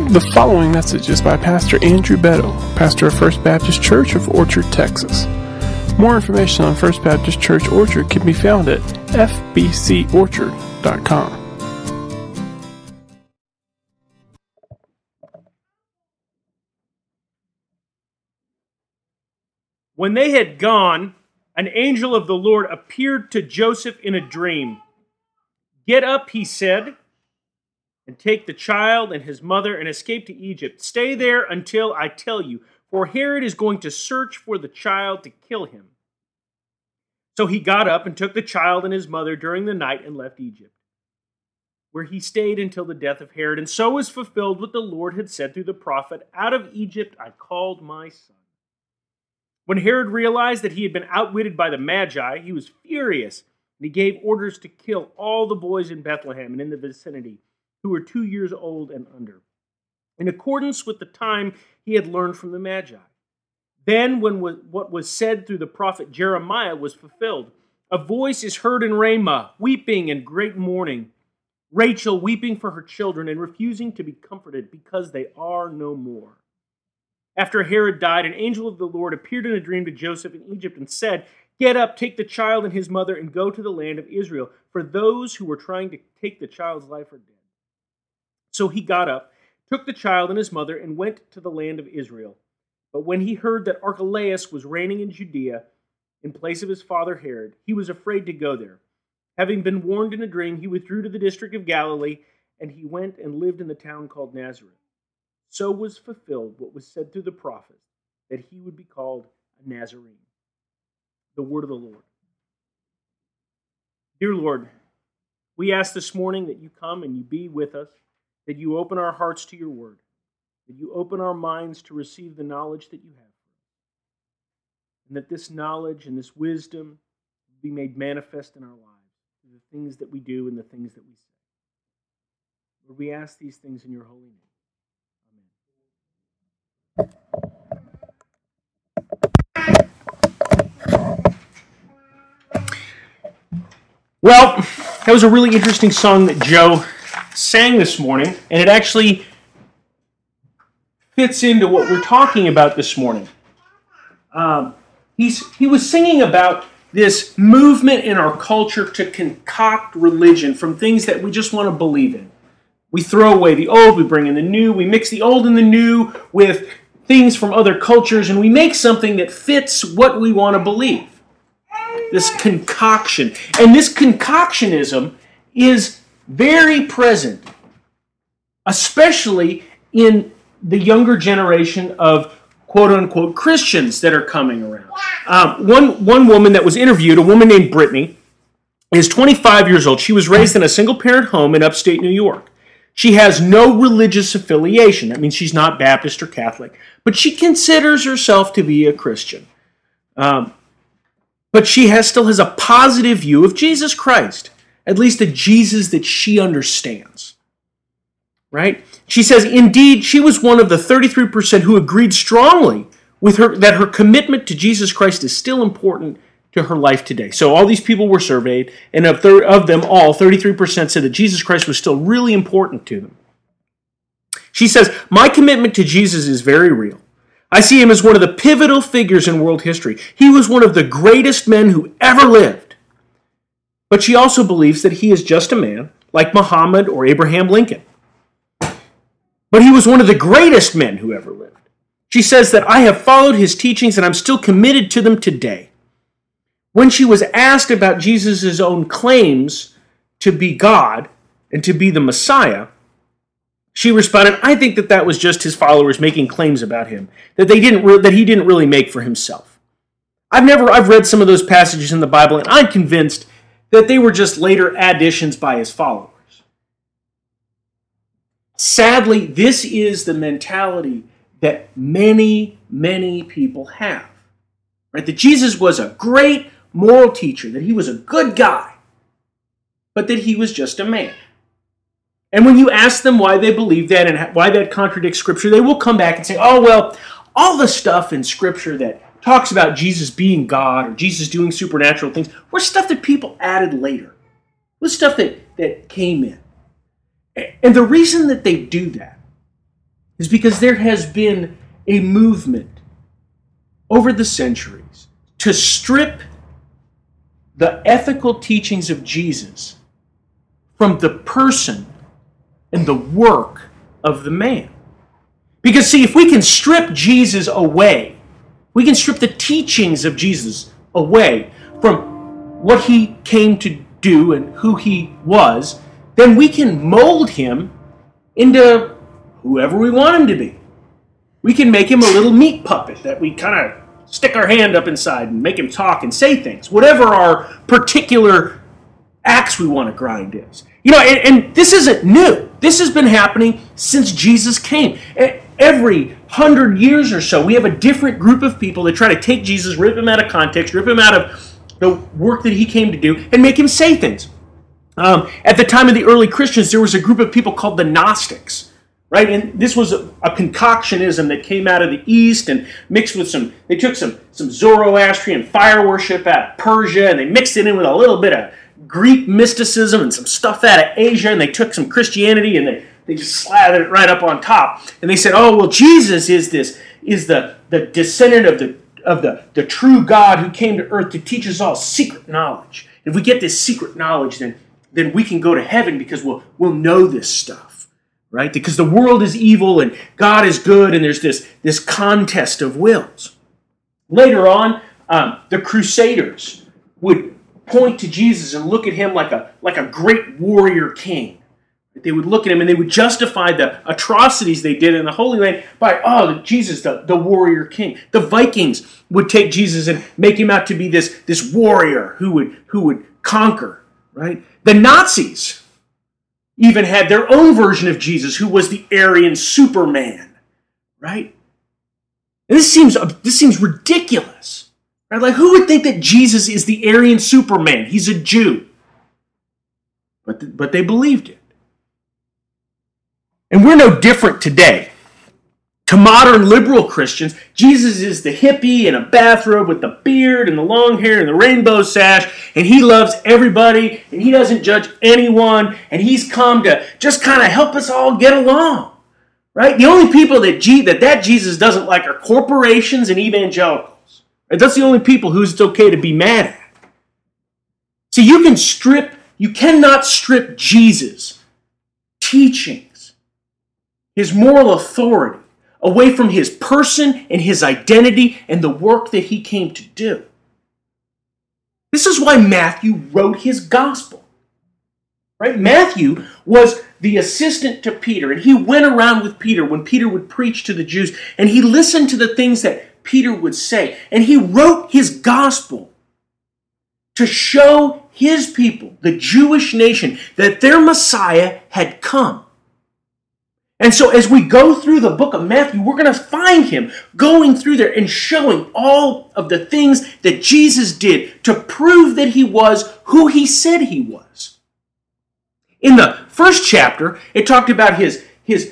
The following message is by Pastor Andrew Betto, pastor of First Baptist Church of Orchard, Texas. More information on First Baptist Church Orchard can be found at fbcorchard.com. When they had gone, an angel of the Lord appeared to Joseph in a dream. "Get up," he said, "and take the child and his mother and escape to Egypt. Stay there until I tell you, for Herod is going to search for the child to kill him." So he got up and took the child and his mother during the night and left Egypt, where he stayed until the death of Herod. And so was fulfilled what the Lord had said through the prophet, "Out of Egypt I called my son." When Herod realized that he had been outwitted by the Magi, he was furious, and he gave orders to kill all the boys in Bethlehem and in the vicinity who were 2 years old and under, in accordance with the time he had learned from the Magi. Then, when what was said through the prophet Jeremiah was fulfilled, a voice is heard in Ramah, weeping and great mourning, Rachel weeping for her children and refusing to be comforted because they are no more. After Herod died, an angel of the Lord appeared in a dream to Joseph in Egypt and said, "Get up, take the child and his mother, and go to the land of Israel, for those who were trying to take the child's life are dead." So he got up, took the child and his mother, and went to the land of Israel. But when he heard that Archelaus was reigning in Judea in place of his father Herod, he was afraid to go there. Having been warned in a dream, he withdrew to the district of Galilee, and he went and lived in the town called Nazareth. So was fulfilled what was said through the prophet, that he would be called a Nazarene. The word of the Lord. Dear Lord, we ask this morning that you come and you be with us, that you open our hearts to your word, that you open our minds to receive the knowledge that you have for us, and that this knowledge and this wisdom be made manifest in our lives through the things that we do and the things that we say. Lord, we ask these things in your holy name. Well, that was a really interesting song that Joe sang this morning, and it actually fits into what we're talking about this morning. He was singing about this movement in our culture to concoct religion from things that we just want to believe in. We throw away the old, we bring in the new, we mix the old and the new with things from other cultures, and we make something that fits what we want to believe. This concoction. And this concoctionism is very present, especially in the younger generation of quote-unquote Christians that are coming around. One woman that was interviewed, a woman named Brittany, is 25 years old. She was raised in a single-parent home in upstate New York. She has no religious affiliation. That means she's not Baptist or Catholic. But she considers herself to be a Christian. But she still has a positive view of Jesus Christ, at least a Jesus that she understands. Right? She says, indeed, she was one of the 33% who agreed strongly with her that her commitment to Jesus Christ is still important to her life today. So all these people were surveyed, and of them all, 33% said that Jesus Christ was still really important to them. She says, "My commitment to Jesus is very real. I see him as one of the pivotal figures in world history. He was one of the greatest men who ever lived." But she also believes that he is just a man, like Muhammad or Abraham Lincoln. But he was one of the greatest men who ever lived. She says that I have followed his teachings and I'm still committed to them today. When she was asked about Jesus' own claims to be God and to be the Messiah, she responded, "I think that was just his followers making claims about him that he didn't really make for himself. I've read some of those passages in the Bible, and I'm convinced that they were just later additions by his followers." Sadly, this is the mentality that many, many people have. Right? That Jesus was a great moral teacher, that he was a good guy, but that he was just a man. And when you ask them why they believe that and why that contradicts Scripture, they will come back and say, "Oh, well, all the stuff in Scripture that talks about Jesus being God or Jesus doing supernatural things were stuff that people added later. It was stuff that came in." And the reason that they do that is because there has been a movement over the centuries to strip the ethical teachings of Jesus from the person and the work of the man. Because see, if we can strip Jesus away, we can strip the teachings of Jesus away from what he came to do and who he was, then we can mold him into whoever we want him to be. We can make him a little meat puppet that we kind of stick our hand up inside and make him talk and say things, whatever our particular axe we want to grind is. You know, and this isn't new. This has been happening since Jesus came. Every 100 years or so, we have a different group of people that try to take Jesus, rip him out of context, rip him out of the work that he came to do, and make him say things. At the time of the early Christians, there was a group of people called the Gnostics, right? And this was a concoctionism that came out of the East and mixed with they took some Zoroastrian fire worship out of Persia, and they mixed it in with a little bit of Greek mysticism and some stuff out of Asia, and they took some Christianity and they just slathered it right up on top. And they said, oh, well, Jesus is the descendant of the true God who came to earth to teach us all secret knowledge. If we get this secret knowledge, then we can go to heaven because we'll know this stuff, right? Because the world is evil and God is good, and there's this contest of wills. Later on, the Crusaders would point to Jesus and look at him like a great warrior king. They would look at him and they would justify the atrocities they did in the Holy Land by, Jesus, the warrior king. The Vikings would take Jesus and make him out to be this warrior who would conquer, right? The Nazis even had their own version of Jesus, who was the Aryan Superman, right? And this seems ridiculous. Right? Like, who would think that Jesus is the Aryan Superman? He's a Jew. But they believed it. And we're no different today. To modern liberal Christians, Jesus is the hippie in a bathrobe with the beard and the long hair and the rainbow sash, and he loves everybody, and he doesn't judge anyone, and he's come to just kind of help us all get along. Right? The only people that Jesus doesn't like are corporations and evangelicals. That's the only people who it's okay to be mad at. See, you cannot strip Jesus' teachings, his moral authority, away from his person and his identity and the work that he came to do. This is why Matthew wrote his gospel. Right? Matthew was the assistant to Peter, and he went around with Peter when Peter would preach to the Jews, and he listened to the things that Peter would say, and he wrote his gospel to show his people, the Jewish nation, that their Messiah had come. And so as we go through the book of Matthew, we're going to find him going through there and showing all of the things that Jesus did to prove that he was who he said he was. In the first chapter, it talked about his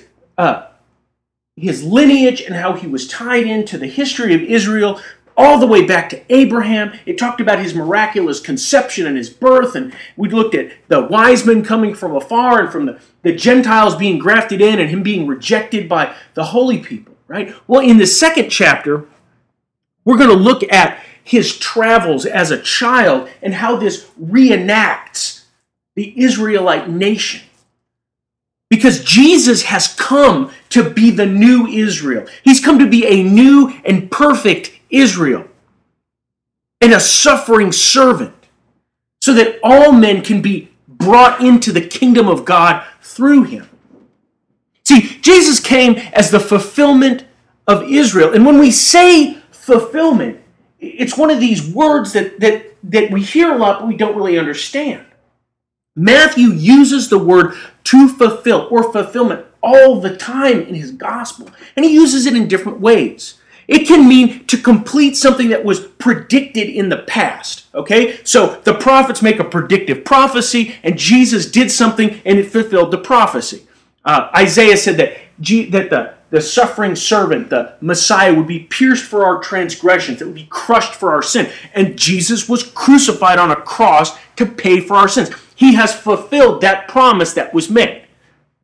lineage and how he was tied into the history of Israel all the way back to Abraham. It talked about his miraculous conception and his birth, and we looked at the wise men coming from afar and from the Gentiles being grafted in and him being rejected by the holy people, right? Well, in the second chapter, we're going to look at his travels as a child and how this reenacts the Israelite nation. Because Jesus has come to be the new Israel. He's come to be a new and perfect Israel and a suffering servant so that all men can be brought into the kingdom of God through him. See, Jesus came as the fulfillment of Israel. And when we say fulfillment, it's one of these words that we hear a lot but we don't really understand. Matthew uses the word to fulfill or fulfillment all the time in his gospel, and he uses it in different ways. It can mean to complete something that was predicted in the past, okay? So the prophets make a predictive prophecy, and Jesus did something, and it fulfilled the prophecy. Isaiah said that the suffering servant, the Messiah, would be pierced for our transgressions, it would be crushed for our sin, and Jesus was crucified on a cross to pay for our sins. He has fulfilled that promise that was made, right?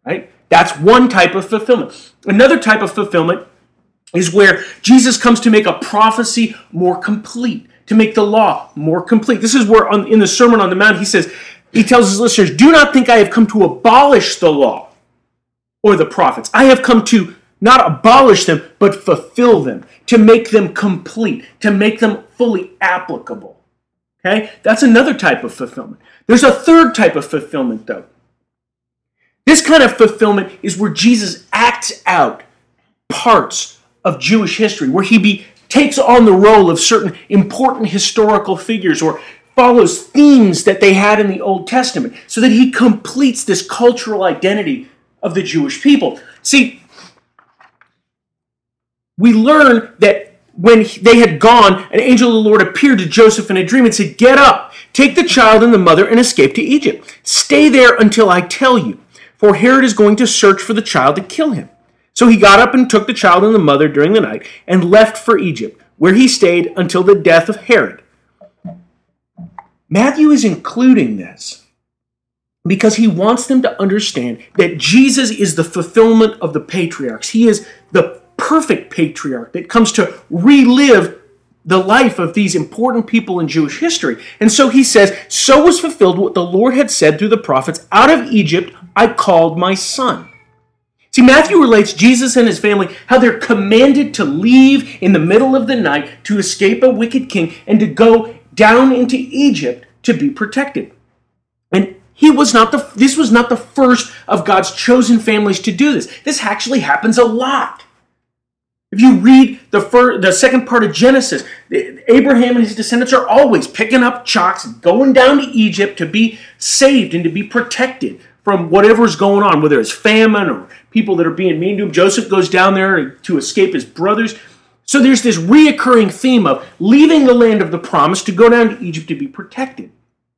That's one type of fulfillment. Another type of fulfillment is where Jesus comes to make a prophecy more complete, to make the law more complete. This is where in the Sermon on the Mount he tells his listeners, do not think I have come to abolish the law or the prophets. I have come to not abolish them, but fulfill them, to make them complete, to make them fully applicable. Okay? That's another type of fulfillment. There's a third type of fulfillment, though. This kind of fulfillment is where Jesus acts out parts of Jewish history, where he takes on the role of certain important historical figures or follows themes that they had in the Old Testament so that he completes this cultural identity of the Jewish people. See, we learn that when they had gone, an angel of the Lord appeared to Joseph in a dream and said, get up, take the child and the mother and escape to Egypt. Stay there until I tell you, for Herod is going to search for the child to kill him. So he got up and took the child and the mother during the night and left for Egypt, where he stayed until the death of Herod. Matthew is including this because he wants them to understand that Jesus is the fulfillment of the patriarchs. He is the perfect patriarch that comes to relive the life of these important people in Jewish history. And so he says, so was fulfilled what the Lord had said through the prophets, out of Egypt I called my son. See, Matthew relates Jesus and his family, how they're commanded to leave in the middle of the night to escape a wicked king and to go down into Egypt to be protected. And this was not the first of God's chosen families to do this. This actually happens a lot. If you read the second part of Genesis, Abraham and his descendants are always picking up chocks and going down to Egypt to be saved and to be protected from whatever's going on, whether it's famine or people that are being mean to him. Joseph goes down there to escape his brothers. So there's this reoccurring theme of leaving the land of the promise to go down to Egypt to be protected.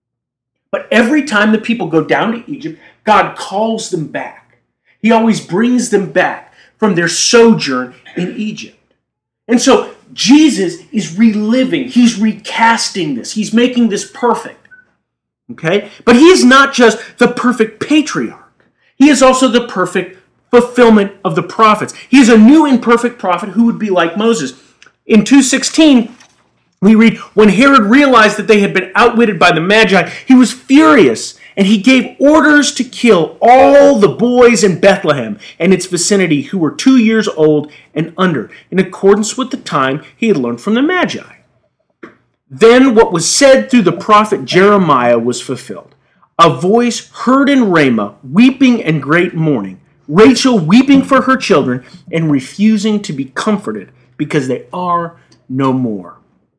But every time the people go down to Egypt, God calls them back. He always brings them back from their sojourn in Egypt. And so Jesus is reliving, he's recasting this, he's making this perfect. Okay? But he is not just the perfect patriarch. He is also the perfect fulfillment of the prophets. He is a new and perfect prophet who would be like Moses. In 2:16, we read, when Herod realized that they had been outwitted by the Magi, he was furious, and he gave orders to kill all the boys in Bethlehem and its vicinity who were 2 years old and under, in accordance with the time he had learned from the Magi. Then what was said through the prophet Jeremiah was fulfilled. A voice heard in Ramah, weeping and great mourning, Rachel weeping for her children and refusing to be comforted because they are no more.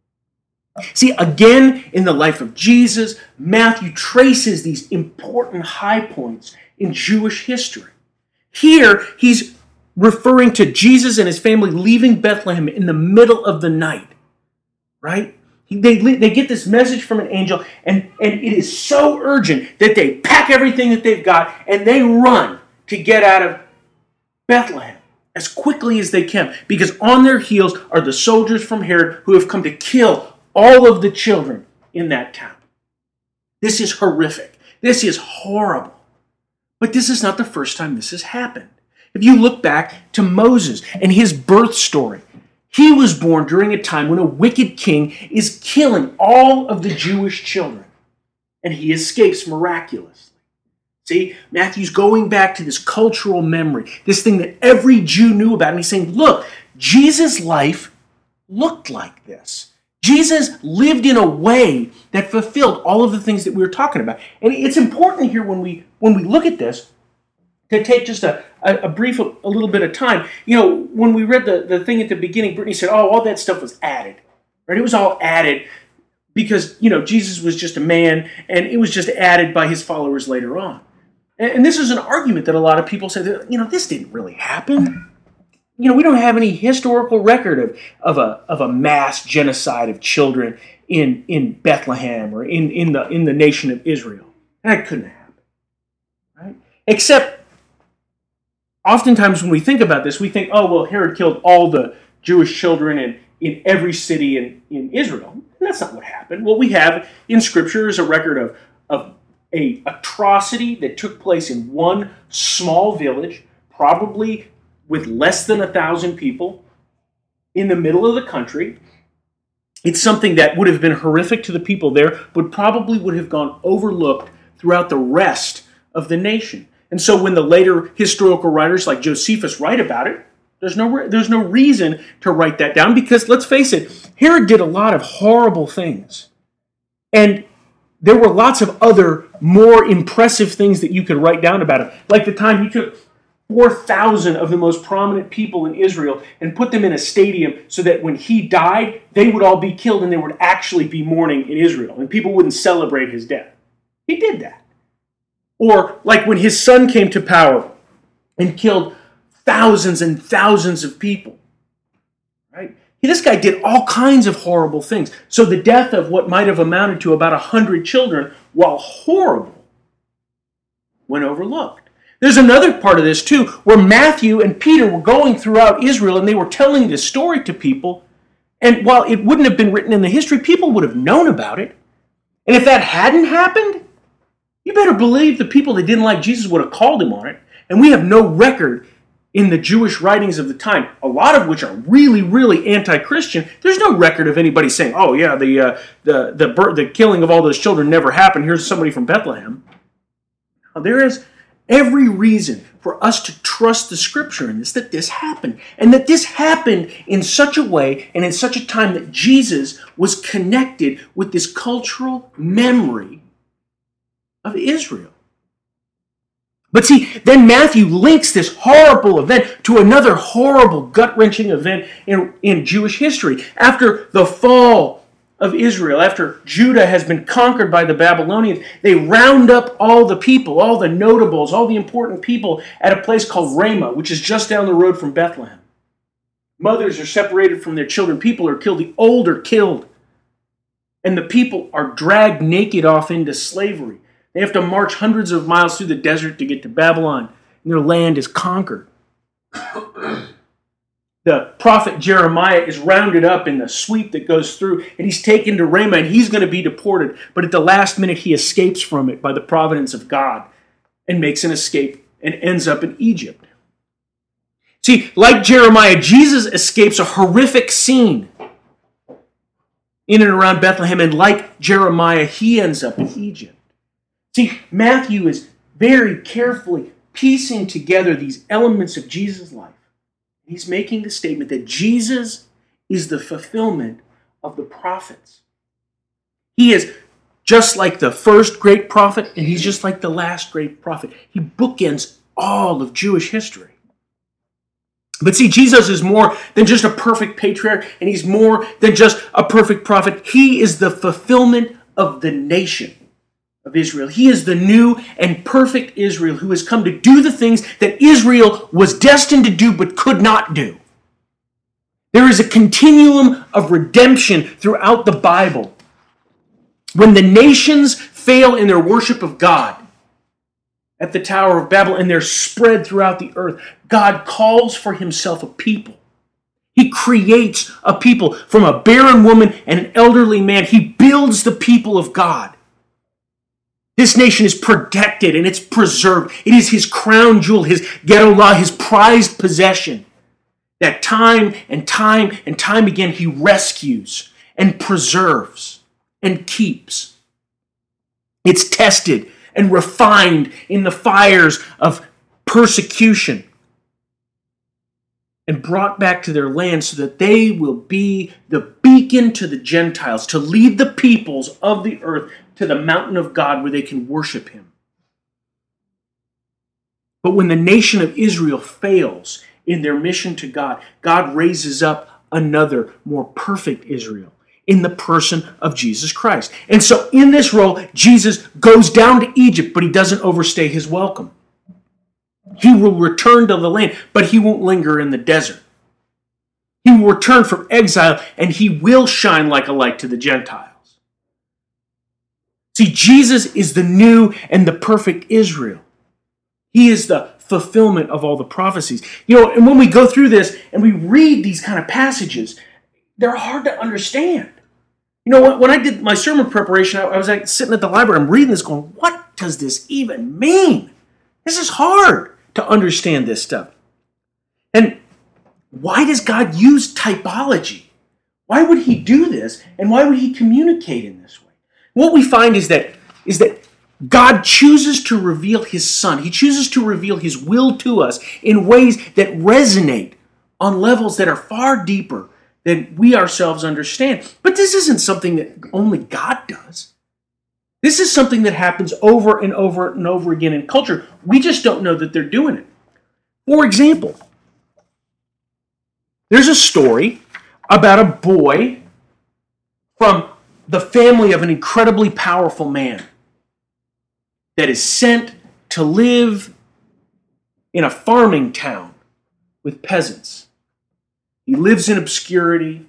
See, again, in the life of Jesus, Matthew traces these important high points in Jewish history. Here, he's referring to Jesus and his family leaving Bethlehem in the middle of the night, right? They get this message from an angel, and it is so urgent that they pack everything that they've got, and they run to get out of Bethlehem as quickly as they can, because on their heels are the soldiers from Herod who have come to kill all of the children in that town. This is horrific. This is horrible. But this is not the first time this has happened. If you look back to Moses and his birth story, he was born during a time when a wicked king is killing all of the Jewish children, and he escapes miraculously. See, Matthew's going back to this cultural memory, this thing that every Jew knew about, and he's saying, look, Jesus' life looked like this. Jesus lived in a way that fulfilled all of the things that we were talking about. And it's important here when we look at this to take just a little bit of time. You know, when we read the thing at the beginning, Brittany said, oh, all that stuff was added. Right? It was all added because, Jesus was just a man, and it was just added by his followers later on. And this is an argument that a lot of people say that, this didn't really happen. We don't have any historical record of a mass genocide of children in Bethlehem or in the nation of Israel. That couldn't happen, right? Except, oftentimes when we think about this, we think, oh, well, Herod killed all the Jewish children in every city in Israel. And that's not what happened. What we have in Scripture is a record of a atrocity that took place in one small village, probably with less than 1,000 people in the middle of the country. It's something that would have been horrific to the people there, but probably would have gone overlooked throughout the rest of the nation. And so when the later historical writers like Josephus write about it, there's no reason to write that down, because let's face it, Herod did a lot of horrible things. And there were lots of other more impressive things that you could write down about him. Like the time he took 4,000 of the most prominent people in Israel and put them in a stadium so that when he died, they would all be killed and there would actually be mourning in Israel and people wouldn't celebrate his death. He did that. Or like when his son came to power and killed thousands and thousands of people. Right? This guy did all kinds of horrible things. So the death of what might have amounted to about 100 children, while horrible, went overlooked. There's another part of this too, where Matthew and Peter were going throughout Israel and they were telling this story to people. And while it wouldn't have been written in the history, people would have known about it. And if that hadn't happened, you better believe the people that didn't like Jesus would have called him on it. And we have no record in the Jewish writings of the time, a lot of which are really, really anti-Christian. There's no record of anybody saying, "Oh yeah, the killing of all those children never happened. Here's somebody from Bethlehem." Now, there is every reason for us to trust the Scripture in this, that this happened. And that this happened in such a way and in such a time that Jesus was connected with this cultural memory of Israel. But see, then Matthew links this horrible event to another horrible, gut-wrenching event in Jewish history. After the fall of Israel, after Judah has been conquered by the Babylonians, they round up all the people, all the notables, all the important people at a place called Ramah, which is just down the road from Bethlehem. Mothers are separated from their children. People are killed. The old are killed. And the people are dragged naked off into slavery. They have to march hundreds of miles through the desert to get to Babylon, and their land is conquered. The prophet Jeremiah is rounded up in the sweep that goes through, and he's taken to Ramah, and he's going to be deported. But at the last minute, he escapes from it by the providence of God and makes an escape and ends up in Egypt. See, like Jeremiah, Jesus escapes a horrific scene in and around Bethlehem, and like Jeremiah, he ends up in Egypt. See, Matthew is very carefully piecing together these elements of Jesus' life. He's making the statement that Jesus is the fulfillment of the prophets. He is just like the first great prophet, and he's just like the last great prophet. He bookends all of Jewish history. But see, Jesus is more than just a perfect patriarch, and he's more than just a perfect prophet. He is the fulfillment of the nation of Israel. He is the new and perfect Israel who has come to do the things that Israel was destined to do but could not do. There is a continuum of redemption throughout the Bible. When the nations fail in their worship of God at the Tower of Babel and they're spread throughout the earth, God calls for himself a people. He creates a people from a barren woman and an elderly man. He builds the people of God. This nation is protected and it's preserved. It is his crown jewel, his Gedollah, his prized possession, that time and time and time again he rescues and preserves and keeps. It's tested and refined in the fires of persecution and brought back to their land so that they will be the beacon to the Gentiles, to lead the peoples of the earth to the mountain of God where they can worship him. But when the nation of Israel fails in their mission to God, God raises up another, more perfect Israel in the person of Jesus Christ. And so in this role, Jesus goes down to Egypt, but he doesn't overstay his welcome. He will return to the land, but he won't linger in the desert. He will return from exile, and he will shine like a light to the Gentiles. See, Jesus is the new and the perfect Israel. He is the fulfillment of all the prophecies. And when we go through this and we read these kind of passages, they're hard to understand. When I did my sermon preparation, I was sitting at the library, I'm reading this going, what does this even mean? This is hard to understand this stuff. And why does God use typology? Why would he do this? And why would he communicate in this way? What we find is that God chooses to reveal his Son. He chooses to reveal his will to us in ways that resonate on levels that are far deeper than we ourselves understand. But this isn't something that only God does. This is something that happens over and over and over again in culture. We just don't know that they're doing it. For example, there's a story about a boy from the family of an incredibly powerful man that is sent to live in a farming town with peasants. He lives in obscurity,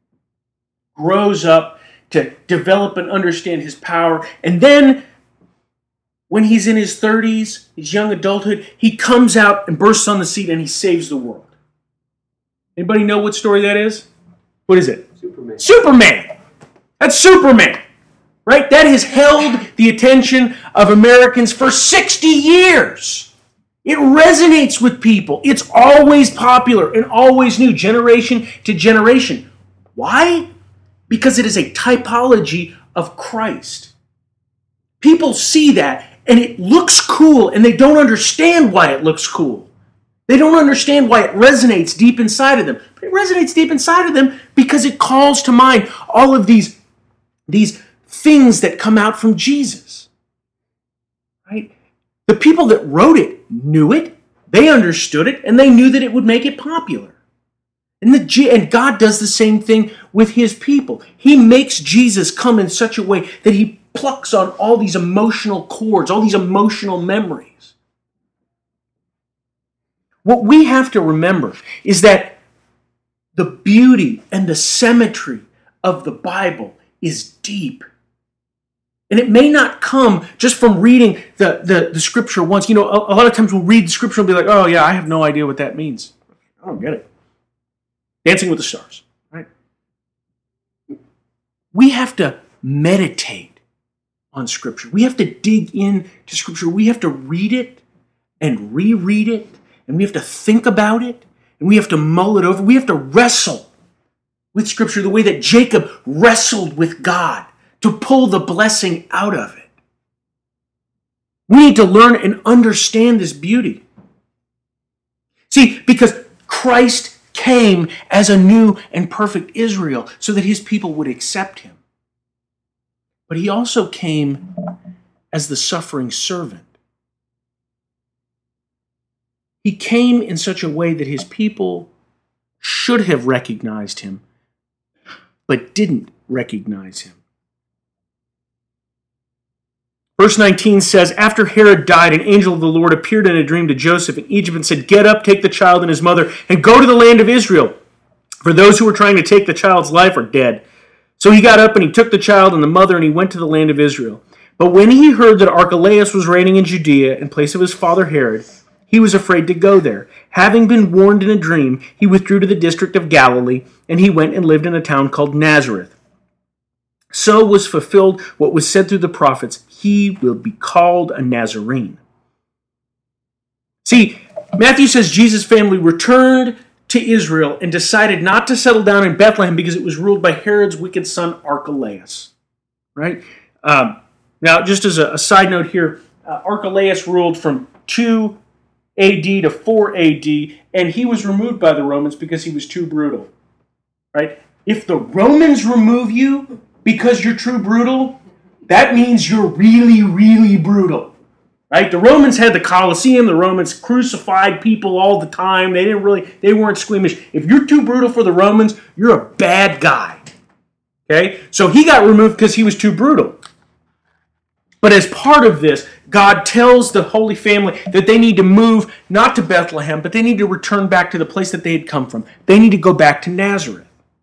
grows up to develop and understand his power, and then when he's in his 30s, his young adulthood, he comes out and bursts on the scene and he saves the world. Anybody know what story that is? What is it? Superman. Superman! That's Superman! Right? That has held the attention of Americans for 60 years. It resonates with people. It's always popular and always new, generation to generation. Why? Because it is a typology of Christ. People see that and it looks cool and they don't understand why it looks cool. They don't understand why it resonates deep inside of them. But it resonates deep inside of them because it calls to mind all of these things that come out from Jesus. Right? The people that wrote it knew it, they understood it, and they knew that it would make it popular. And God does the same thing with his people. He makes Jesus come in such a way that he plucks on all these emotional chords, all these emotional memories. What we have to remember is that the beauty and the symmetry of the Bible is deep. And it may not come just from reading the scripture once. You know, a lot of times we'll read the scripture and be like, oh yeah, I have no idea what that means. I don't get it. Dancing with the Stars, right? We have to meditate on scripture. We have to dig into scripture. We have to read it and reread it. And we have to think about it. And we have to mull it over. We have to wrestle with scripture the way that Jacob wrestled with God to pull the blessing out of it. We need to learn and understand this beauty. See, because Christ came as a new and perfect Israel so that his people would accept him. But he also came as the suffering servant. He came in such a way that his people should have recognized him, but didn't recognize him. Verse 19 says, after Herod died, an angel of the Lord appeared in a dream to Joseph in Egypt and said, get up, take the child and his mother, and go to the land of Israel, for those who were trying to take the child's life are dead. So he got up and he took the child and the mother and he went to the land of Israel. But when he heard that Archelaus was reigning in Judea in place of his father Herod, he was afraid to go there. Having been warned in a dream, he withdrew to the district of Galilee, and he went and lived in a town called Nazareth. So was fulfilled what was said through the prophets, he will be called a Nazarene. See, Matthew says Jesus' family returned to Israel and decided not to settle down in Bethlehem because it was ruled by Herod's wicked son Archelaus. Right? Now, just as a side note here, Archelaus ruled from 2 AD to 4 AD, and he was removed by the Romans because he was too brutal. Right? If the Romans remove you because you're too brutal, that means you're really, really brutal. Right? The Romans had the Colosseum. The Romans crucified people all the time. They weren't squeamish. If you're too brutal for the Romans, you're a bad guy. Okay? So he got removed because he was too brutal. But as part of this, God tells the Holy Family that they need to move not to Bethlehem, but they need to return back to the place that they had come from. They need to go back to Nazareth.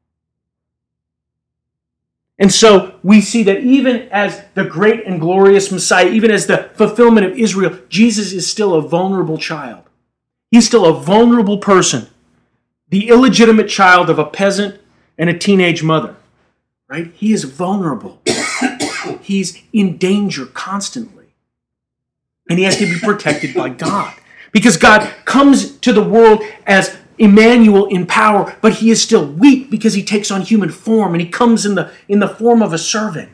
And so we see that even as the great and glorious Messiah, even as the fulfillment of Israel, Jesus is still a vulnerable child. He's still a vulnerable person, the illegitimate child of a peasant and a teenage mother. Right? He is vulnerable. He's in danger constantly. And he has to be protected by God. Because God comes to the world as Emmanuel in power, but he is still weak because he takes on human form and he comes in the form of a servant.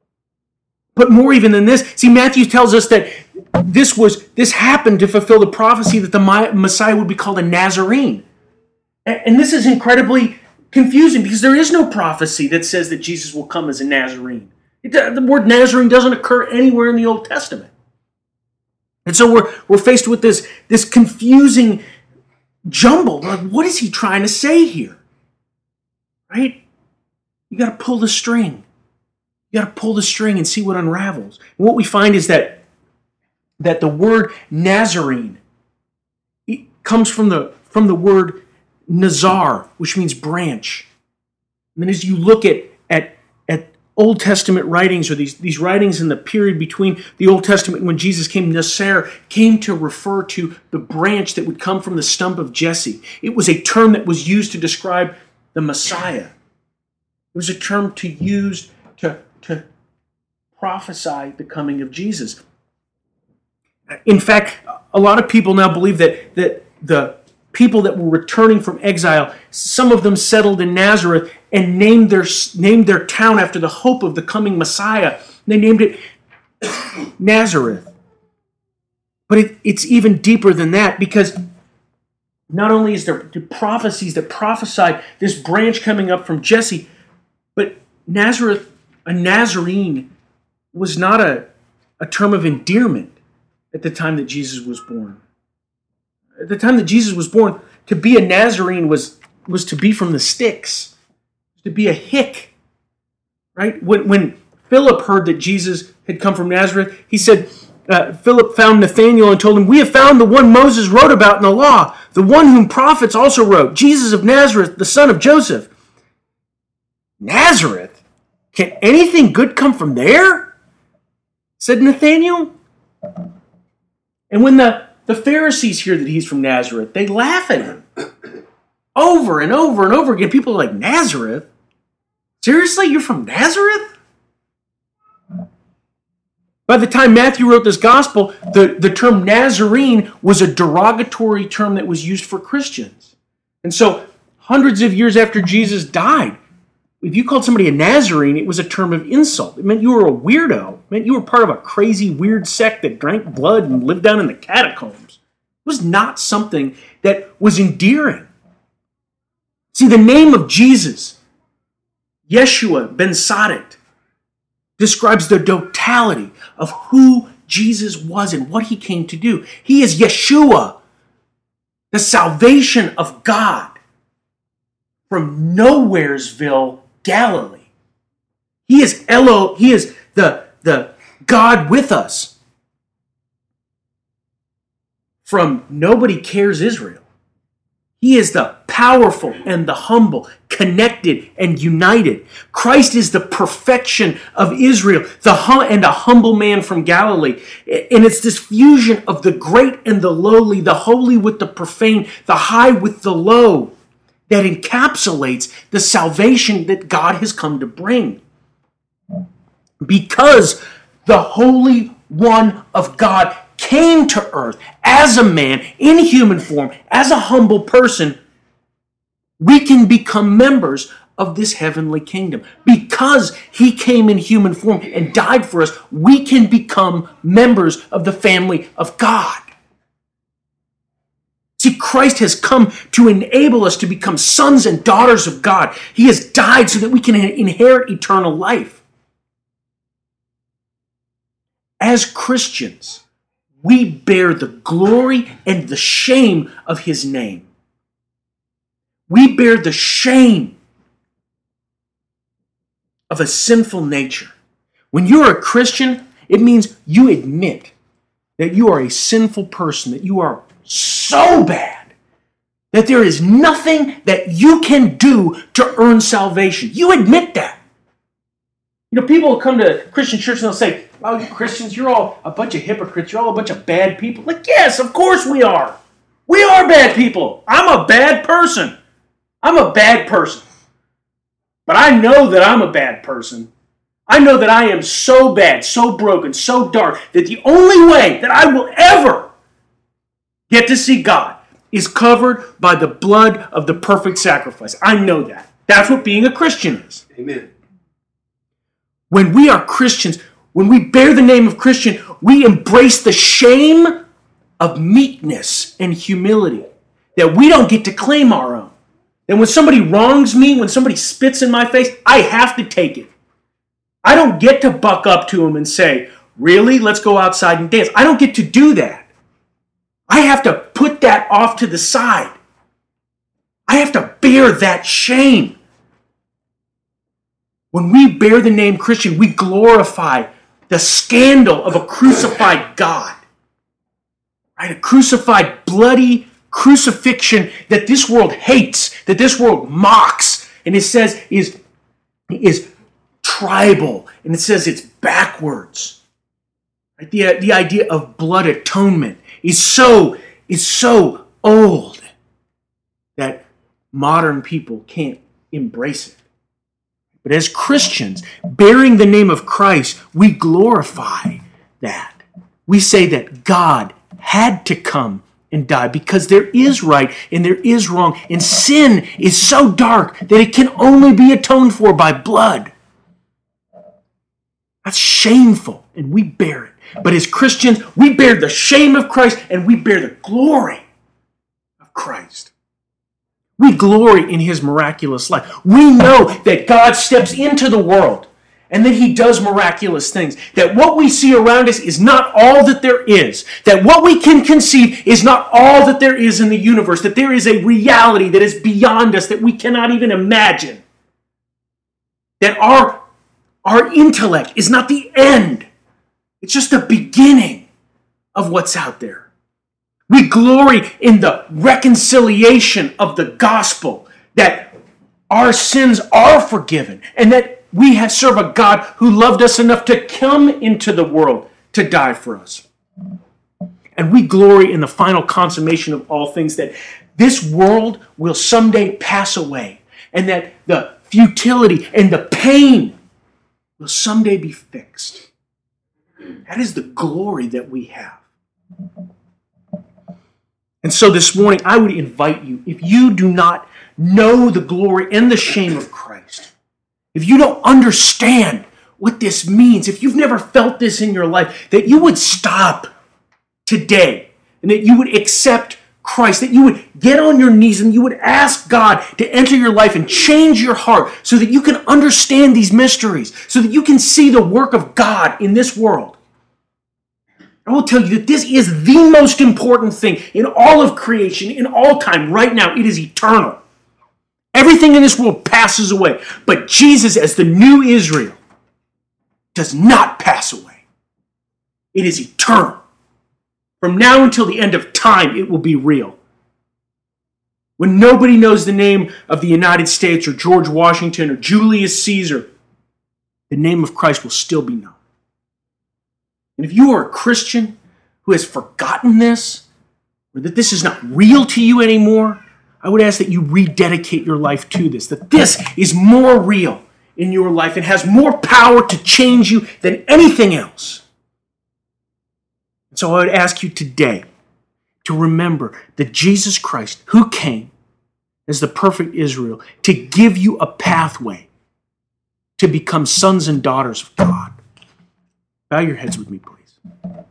But more even than this, see, Matthew tells us that this happened to fulfill the prophecy that the Messiah would be called a Nazarene. And this is incredibly confusing because there is no prophecy that says that Jesus will come as a Nazarene. The word Nazarene doesn't occur anywhere in the Old Testament. And so we're faced with this confusing jumble. Like, what is he trying to say here? Right? You got to pull the string. You got to pull the string and see what unravels. And what we find is that the word Nazarene, it comes from the word Nazar, which means branch. And then as you look at Old Testament writings, or these writings in the period between the Old Testament and when Jesus came, Nasar came to refer to the branch that would come from the stump of Jesse. It was a term that was used to describe the Messiah. It was a term to use to prophesy the coming of Jesus. In fact, a lot of people now believe that the people that were returning from exile, some of them settled in Nazareth and named their town after the hope of the coming Messiah. They named it Nazareth. But it's even deeper than that, because not only is there the prophecies that prophesied this branch coming up from Jesse, but Nazareth, a Nazarene, was not a term of endearment at the time that Jesus was born. At the time that Jesus was born, to be a Nazarene was to be from the sticks, to be a hick, right? When Philip heard that Jesus had come from Nazareth, he said, Philip found Nathanael and told him, "We have found the one Moses wrote about in the law, the one whom prophets also wrote, Jesus of Nazareth, the son of Joseph." Nazareth? Can anything good come from there? Said Nathanael. And when the Pharisees hear that he's from Nazareth, they laugh at him. Over and over and over again, people are like, "Nazareth? Seriously, you're from Nazareth?" By the time Matthew wrote this gospel, the term Nazarene was a derogatory term that was used for Christians. And so, hundreds of years after Jesus died, if you called somebody a Nazarene, it was a term of insult. It meant you were a weirdo. It meant you were part of a crazy, weird sect that drank blood and lived down in the catacombs. It was not something that was endearing. See, the name of Jesus, Yeshua ben Sadet, describes the totality of who Jesus was and what he came to do. He is Yeshua, the salvation of God from Nowheresville, Galilee. He is he is the God with us from Nobody Cares Israel. He is the powerful and the humble, connected and united. Christ is the perfection of Israel, and a humble man from Galilee. And it's this fusion of the great and the lowly, the holy with the profane, the high with the low, that encapsulates the salvation that God has come to bring. Because the Holy One of God came to earth as a man, in human form, as a humble person, we can become members of this heavenly kingdom. Because he came in human form and died for us, we can become members of the family of God. See, Christ has come to enable us to become sons and daughters of God. He has died so that we can inherit eternal life. As Christians, we bear the glory and the shame of his name. We bear the shame of a sinful nature. When you're a Christian, it means you admit that you are a sinful person, that you are so bad that there is nothing that you can do to earn salvation. You admit that. You know, people will come to Christian church and they'll say, "Oh, you Christians, you're all a bunch of hypocrites. You're all a bunch of bad people." Like, yes, of course we are. We are bad people. I'm a bad person. I'm a bad person. But I know that I'm a bad person. I know that I am so bad, so broken, so dark, that the only way that I will ever get to see God is covered by the blood of the perfect sacrifice. I know that. That's what being a Christian is. Amen. When we are Christians, when we bear the name of Christian, we embrace the shame of meekness and humility, that we don't get to claim our own. And when somebody wrongs me, when somebody spits in my face, I have to take it. I don't get to buck up to them and say, really, let's go outside and dance. I don't get to do that. I have to put that off to the side. I have to bear that shame. When we bear the name Christian, we glorify the scandal of a crucified God. Right? A crucified, bloody crucifixion that this world hates, that this world mocks, and it says is tribal, and it says it's backwards. Right? The idea of blood atonement is so old that modern people can't embrace it. But as Christians, bearing the name of Christ, we glorify that. We say that God had to come and die because there is right and there is wrong, and sin is so dark that it can only be atoned for by blood. That's shameful, and we bear it. But as Christians, we bear the shame of Christ and we bear the glory of Christ. We glory in his miraculous life. We know that God steps into the world and that he does miraculous things. That what we see around us is not all that there is. That what we can conceive is not all that there is in the universe. That there is a reality that is beyond us that we cannot even imagine. That our intellect is not the end. It's just the beginning of what's out there. We glory in the reconciliation of the gospel, that our sins are forgiven, and that we serve a God who loved us enough to come into the world to die for us. And we glory in the final consummation of all things, that this world will someday pass away, and that the futility and the pain will someday be fixed. That is the glory that we have. And so this morning, I would invite you, if you do not know the glory and the shame of Christ, if you don't understand what this means, if you've never felt this in your life, that you would stop today and that you would accept Christ, that you would get on your knees and you would ask God to enter your life and change your heart so that you can understand these mysteries, so that you can see the work of God in this world. I will tell you that this is the most important thing in all of creation, in all time, right now. It is eternal. Everything in this world passes away, but Jesus as the new Israel does not pass away. It is eternal. From now until the end of time, it will be real. When nobody knows the name of the United States or George Washington or Julius Caesar, the name of Christ will still be known. And if you are a Christian who has forgotten this, or that this is not real to you anymore, I would ask that you rededicate your life to this, that this is more real in your life and has more power to change you than anything else. So I would ask you today to remember that Jesus Christ, who came as the perfect Israel, to give you a pathway to become sons and daughters of God. Bow your heads with me, please.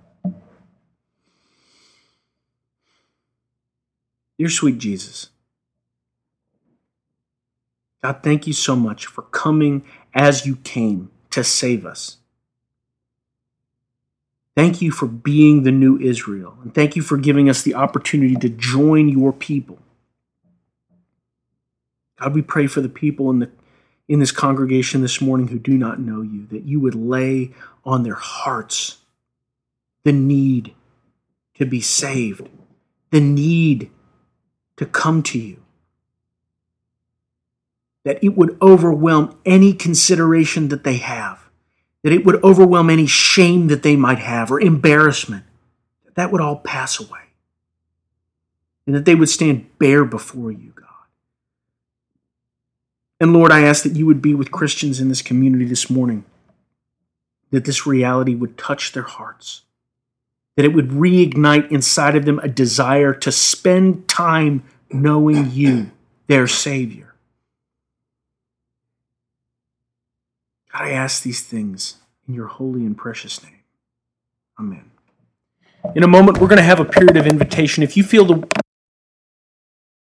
Dear sweet Jesus, God, thank you so much for coming as you came to save us. Thank you for being the new Israel, and thank you for giving us the opportunity to join your people. God, we pray for the people in this congregation this morning who do not know you, that you would lay on their hearts the need to be saved, the need to come to you, that it would overwhelm any consideration that they have, that it would overwhelm any shame that they might have or embarrassment, that would all pass away, and that they would stand bare before you, God. And Lord, I ask that you would be with Christians in this community this morning that this reality would touch their hearts, that it would reignite inside of them a desire to spend time knowing you, their Savior. God, I ask these things in your holy and precious name. Amen. In a moment, we're going to have a period of invitation. If you feel the